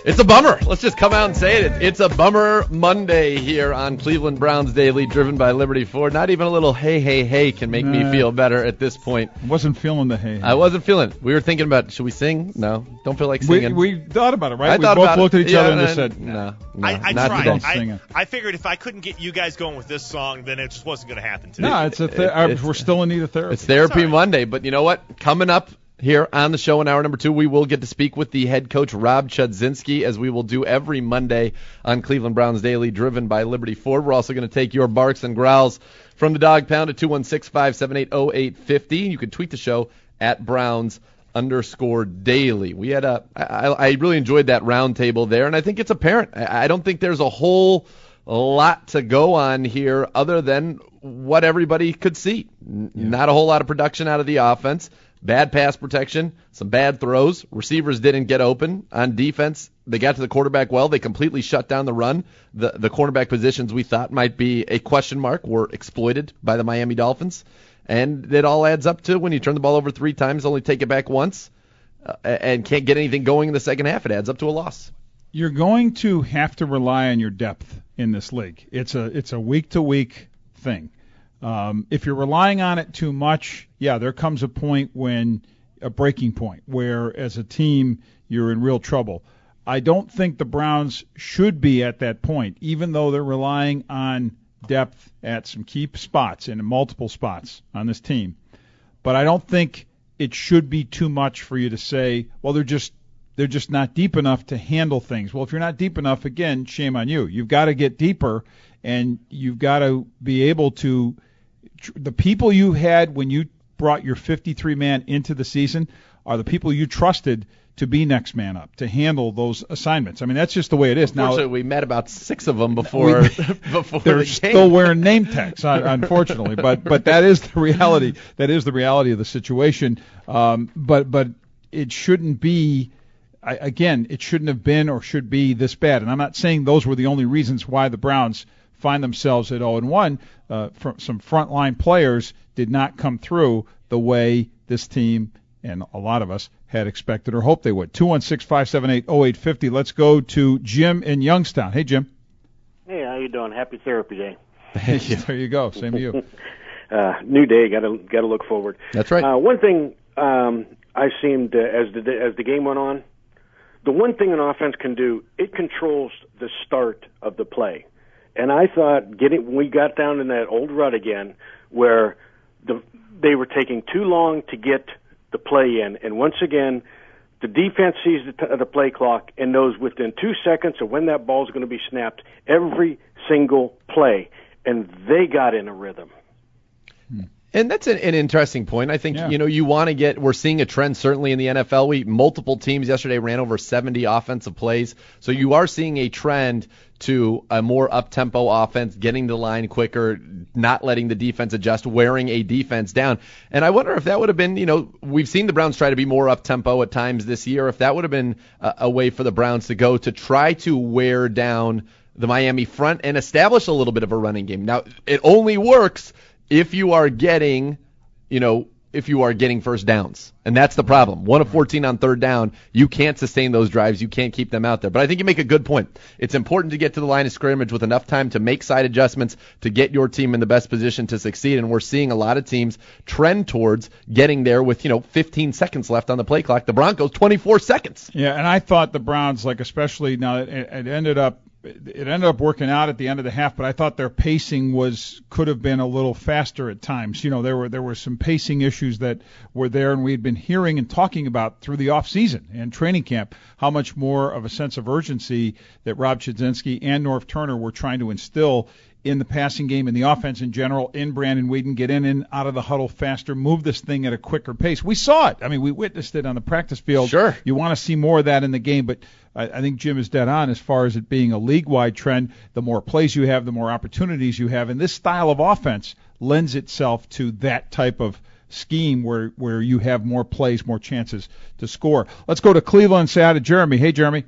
It's a bummer. Let's just come out and say it. It's a bummer Monday here on Cleveland Browns Daily, driven by Liberty Ford. Not even a little hey, hey, hey can make me feel better at this point. I wasn't feeling the hey, hey. I wasn't feeling it. We were thinking about, should we sing? No. Don't feel like singing. We thought about it, right? We both looked at each other and just said, no, I not tried. today. I figured if I couldn't get you guys going with this song, then it just wasn't going to happen today. No, we're still in need of therapy. It's Therapy Monday, but you know what? Coming up here on the show in hour number 2, we will get to speak with the head coach, Rob Chudzinski, as we will do every Monday on Cleveland Browns Daily, driven by Liberty Ford. We're also going to take your barks and growls from the Dog Pound at 216-578-0850. You can tweet the show at Browns_daily. We had I really enjoyed that roundtable there, and I think it's apparent. I don't think there's a whole lot to go on here other than what everybody could see. Not a whole lot of production out of the offense. Bad pass protection, some bad throws. Receivers didn't get open. On defense, they got to the quarterback well. They completely shut down the run. The cornerback positions we thought might be a question mark were exploited by the Miami Dolphins. And it all adds up to when you turn the ball over 3 times, only take it back once, and can't get anything going in the second half, it adds up to a loss. You're going to have to rely on your depth in this league. It's a week-to-week thing. If you're relying on it too much, there comes a breaking point where as a team you're in real trouble. I don't think the Browns should be at that point, even though they're relying on depth at some key spots and in multiple spots on this team. But I don't think it should be too much for you to say, well, they're just not deep enough to handle things. Well, if you're not deep enough, again, shame on you. You've got to get deeper, and you've got to be able to – the people you had when you brought your 53-man into the season are the people you trusted to be next man up, to handle those assignments. I mean, that's just the way it is. Unfortunately, we met about 6 of them before they're still wearing name tags, unfortunately. But that is the reality. That is the reality of the situation. But it shouldn't be. Again, it shouldn't have been or should be this bad. And I'm not saying those were the only reasons why the Browns find themselves at 0-1. Some frontline players did not come through the way this team and a lot of us had expected or hoped they would. 216-578-0850. Let's go to Jim in Youngstown. Hey, Jim. Hey, how you doing? Happy Therapy Day. There you go. Same to you. New day. Got to look forward. That's right. One thing I seemed as the game went on, the one thing an offense can do, it controls the start of the play. And I thought when we got down in that old rut again where they were taking too long to get the play in, and once again, the defense sees the play clock and knows within 2 seconds of when that ball is going to be snapped every single play, and they got in a rhythm. And that's an interesting point. I think, you want to get – we're seeing a trend certainly in the NFL. Multiple teams yesterday ran over 70 offensive plays. So you are seeing a trend to a more up-tempo offense, getting to the line quicker, not letting the defense adjust, wearing a defense down. And I wonder if that would have been, we've seen the Browns try to be more up-tempo at times this year, if that would have been a way for the Browns to go to try to wear down the Miami front and establish a little bit of a running game. Now, it only works if you are getting, first downs. And that's the problem. 1 of 14 on third down, you can't sustain those drives. You can't keep them out there. But I think you make a good point. It's important to get to the line of scrimmage with enough time to make side adjustments to get your team in the best position to succeed. And we're seeing a lot of teams trend towards getting there with, 15 seconds left on the play clock. The Broncos, 24 seconds. Yeah, and I thought the Browns, especially now it ended up working out at the end of the half, but I thought their pacing could have been a little faster at times. There were some pacing issues that were there, and we had been hearing and talking about through the off season and training camp how much more of a sense of urgency that Rob Chudzinski and Norv Turner were trying to instill in the passing game, in the offense in general, in Brandon Weeden, get in and out of the huddle faster, move this thing at a quicker pace. We saw it. I mean, we witnessed it on the practice field. Sure. You want to see more of that in the game, but I think Jim is dead on as far as it being a league-wide trend. The more plays you have, the more opportunities you have, and this style of offense lends itself to that type of scheme where you have more plays, more chances to score. Let's go to Cleveland and say hi to Jeremy. Hey, Jeremy.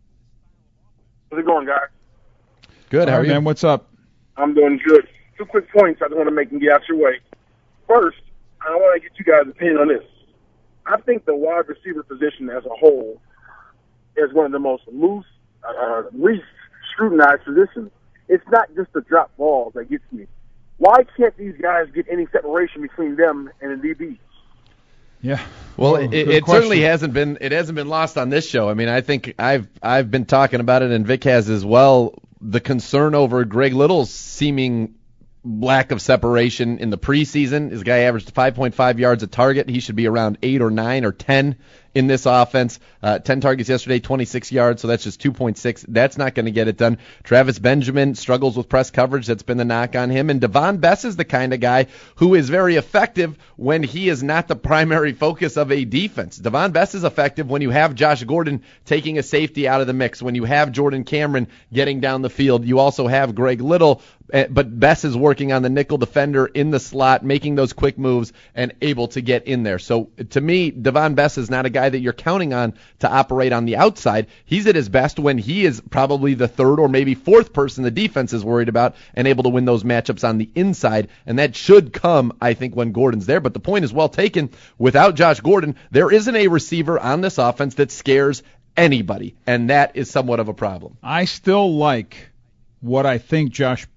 How's it going, guys? Good. How are you? Man, what's up? I'm doing good. 2 quick points I just want to make and get out your way. First, I want to get you guys' opinion on this. I think the wide receiver position as a whole is one of the most loose least scrutinized positions. It's not just the drop balls that gets me. Why can't these guys get any separation between them and the DBs? Yeah. Well, it certainly hasn't been lost on this show. I mean, I think I've been talking about it, and Vic has as well. The concern over Greg Little's seeming lack of separation in the preseason. This guy averaged 5.5 yards a target. He should be around 8 or 9 or 10 in this offense. 10 targets yesterday, 26 yards, so that's just 2.6. That's not going to get it done. Travis Benjamin struggles with press coverage. That's been the knock on him. And Devon Bess is the kind of guy who is very effective when he is not the primary focus of a defense. Devon Bess is effective when you have Josh Gordon taking a safety out of the mix, when you have Jordan Cameron getting down the field. You also have Greg Little, but Bess is working on the nickel defender in the slot, making those quick moves and able to get in there. So to me, Devon Bess is not a guy that you're counting on to operate on the outside. He's at his best when he is probably the third or maybe fourth person the defense is worried about and able to win those matchups on the inside. And that should come, I think, when Gordon's there. But the point is well taken. Without Josh Gordon, there isn't a receiver on this offense that scares anybody. And that is somewhat of a problem. I still like what I think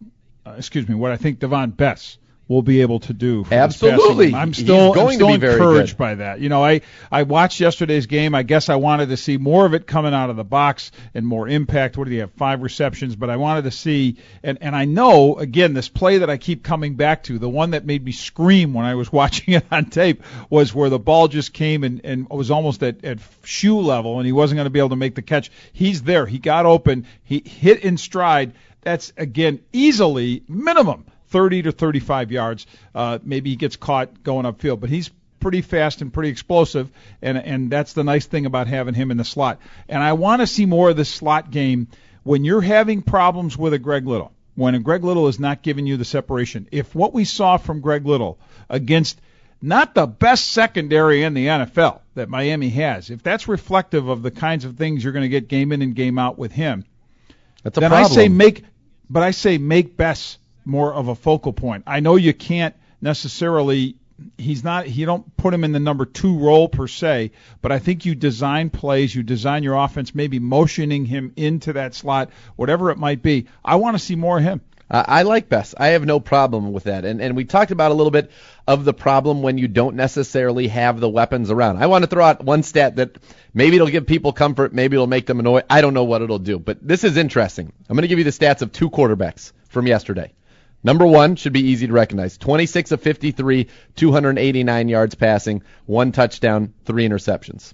what I think Devon Bess will be able to do. For Absolutely. I'm still very encouraged good by that. You know, I watched yesterday's game. I guess I wanted to see more of it coming out of the box and more impact. What did he have? 5 receptions. But I wanted to see, and I know, again, this play that I keep coming back to, the one that made me scream when I was watching it on tape, was where the ball just came and was almost at shoe level, and he wasn't going to be able to make the catch. He's there. He got open. He hit in stride. That's, again, easily minimum 30 to 35 yards. Maybe he gets caught going upfield, but he's pretty fast and pretty explosive, and that's the nice thing about having him in the slot. And I want to see more of this slot game when you're having problems with a Greg Little, when a Greg Little is not giving you the separation. If what we saw from Greg Little against not the best secondary in the NFL that Miami has, if that's reflective of the kinds of things you're going to get game in and game out with him, that's a then problem. I say make Bess more of a focal point. I know you can't necessarily, you don't put him in the number 2 role per se, but I think you design plays, you design your offense, maybe motioning him into that slot, whatever it might be. I want to see more of him. I like Bess. I have no problem with that. And we talked about a little bit of the problem when you don't necessarily have the weapons around. I want to throw out one stat that maybe it'll give people comfort, maybe it'll make them annoyed. I don't know what it'll do, but this is interesting. I'm going to give you the stats of 2 quarterbacks from yesterday. Number 1 should be easy to recognize. 26 of 53, 289 yards passing, 1 touchdown, 3 interceptions.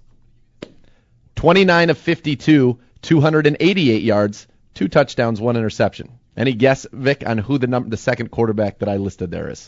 29 of 52, 288 yards, 2 touchdowns, 1 interception. Any guess, Vic, on who the second quarterback that I listed there is?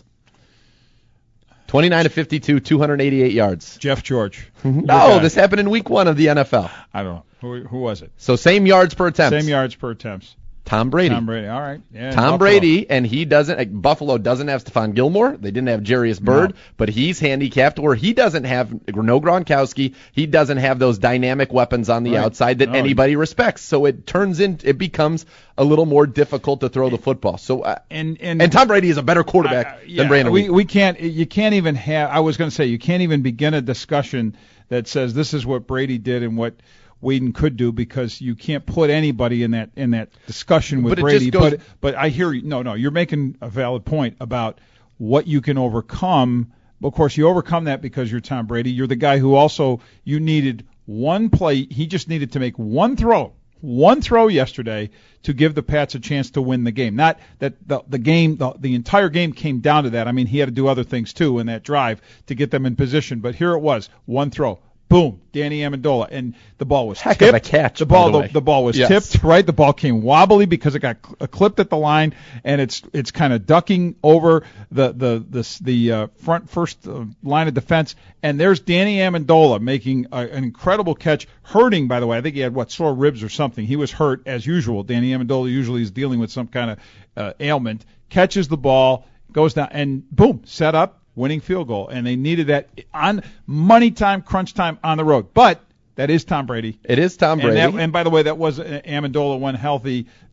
29 of 52, 288 yards. Jeff George. No, this happened in week 1 of the NFL. I don't know. Who was it? So same yards per attempt. Same yards per attempt. Tom Brady. All right. Yeah, Tom Brady, and he doesn't. Buffalo doesn't have Stephon Gilmore. They didn't have Jarius Byrd, but he's handicapped where he doesn't have no Gronkowski. He doesn't have those dynamic weapons on the outside that anybody respects. So it becomes a little more difficult to throw the football. So and Tom Brady is a better quarterback than Brandon Wheat. You can't even have. I was going to say you can't even begin a discussion that says this is what Brady did and what Whedon could do, because you can't put anybody in that discussion with Brady. But I hear you. No, you're making a valid point about what you can overcome. Of course, you overcome that because you're Tom Brady. You're the guy who also, you needed one play. He just needed to make one throw yesterday to give the Pats a chance to win the game. Not that the entire game came down to that. I mean, he had to do other things too in that drive to get them in position. But here it was, one throw. Boom, Danny Amendola, and the ball was heck tipped. Of a catch. The ball was tipped, right? The ball came wobbly because it got clipped at the line, and it's kind of ducking over the front first line of defense. And there's Danny Amendola making an incredible catch, hurting, by the way. I think he had sore ribs or something. He was hurt as usual. Danny Amendola usually is dealing with some kind of ailment. Catches the ball, goes down, and boom, set up. Winning field goal, and they needed that on money time, crunch time on the road. But that is Tom Brady. It is Tom Brady. And by the way, that was Amendola when healthy.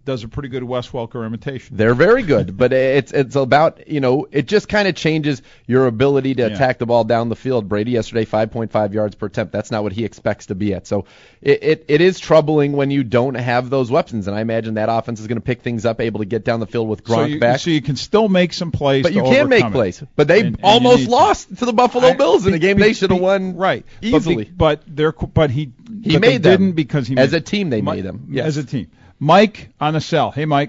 does a pretty good Wes Welker imitation. They're very good, but it's about, it just kind of changes your ability to attack the ball down the field. Brady yesterday, 5.5 yards per attempt. That's not what he expects to be at. So it is troubling when you don't have those weapons, and I imagine that offense is going to pick things up, able to get down the field with Gronk back. So you can still make some plays. But you can make plays. But they almost lost to the Buffalo Bills in a game they should have won easily. But he made them. Didn't because he as a team they made them. Yes. As a team. Mike on the cell. Hey, Mike.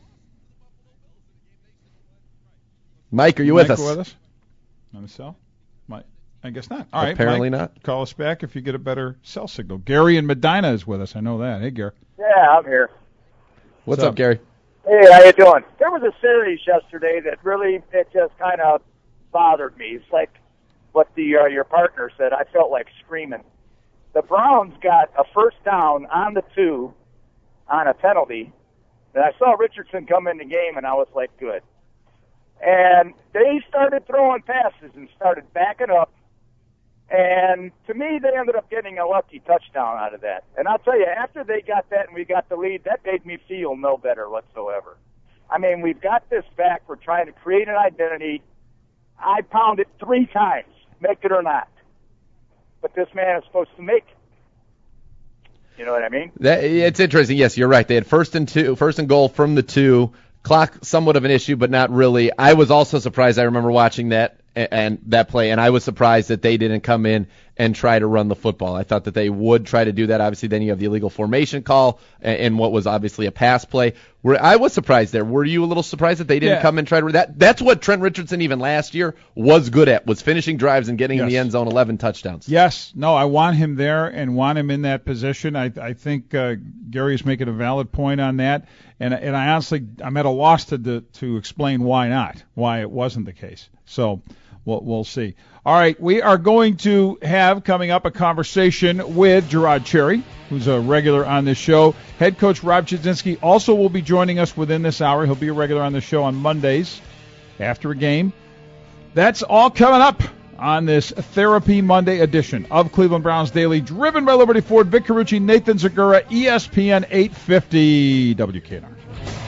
Mike, are you with us? On the cell? Mike, I guess not. All right, apparently Mike, not. Call us back if you get a better cell signal. Gary in Medina is with us. I know that. Hey, Gary. Yeah, I'm here. What's up, Gary? Hey, how you doing? There was a series yesterday that really, it just kind of bothered me. It's like what your partner said. I felt like screaming. The Browns got a first down on the 2 on a penalty, and I saw Richardson come in the game, and I was like, good. And they started throwing passes and started backing up, and to me, they ended up getting a lucky touchdown out of that. And I'll tell you, after they got that and we got the lead, that made me feel no better whatsoever. I mean, we've got this back. We're trying to create an identity. I pounded 3 times, make it or not. But this man is supposed to make it. You know what I mean? It's interesting. Yes, you're right. They had first and goal from the 2. Clock somewhat of an issue, but not really. I was also surprised. I remember watching that and that play, and I was surprised that they didn't come in and try to run the football. I thought that they would try to do that. Obviously, then you have the illegal formation call and what was obviously a pass play. I was surprised there. Were you a little surprised that they didn't come and try to that? That's what Trent Richardson even last year was good at, was finishing drives and getting in the end zone, 11 touchdowns. Yes. No, I want him there and want him in that position. I think Gary is making a valid point on that. And I honestly, I'm at a loss to explain why it wasn't the case. So we'll see. All right, we are going to have coming up a conversation with Gerard Cherry, who's a regular on this show. Head coach Rob Chudzinski also will be joining us within this hour. He'll be a regular on the show on Mondays after a game. That's all coming up on this Therapy Monday edition of Cleveland Browns Daily, driven by Liberty Ford. Vic Carucci, Nathan Zagura, ESPN 850 WKNR.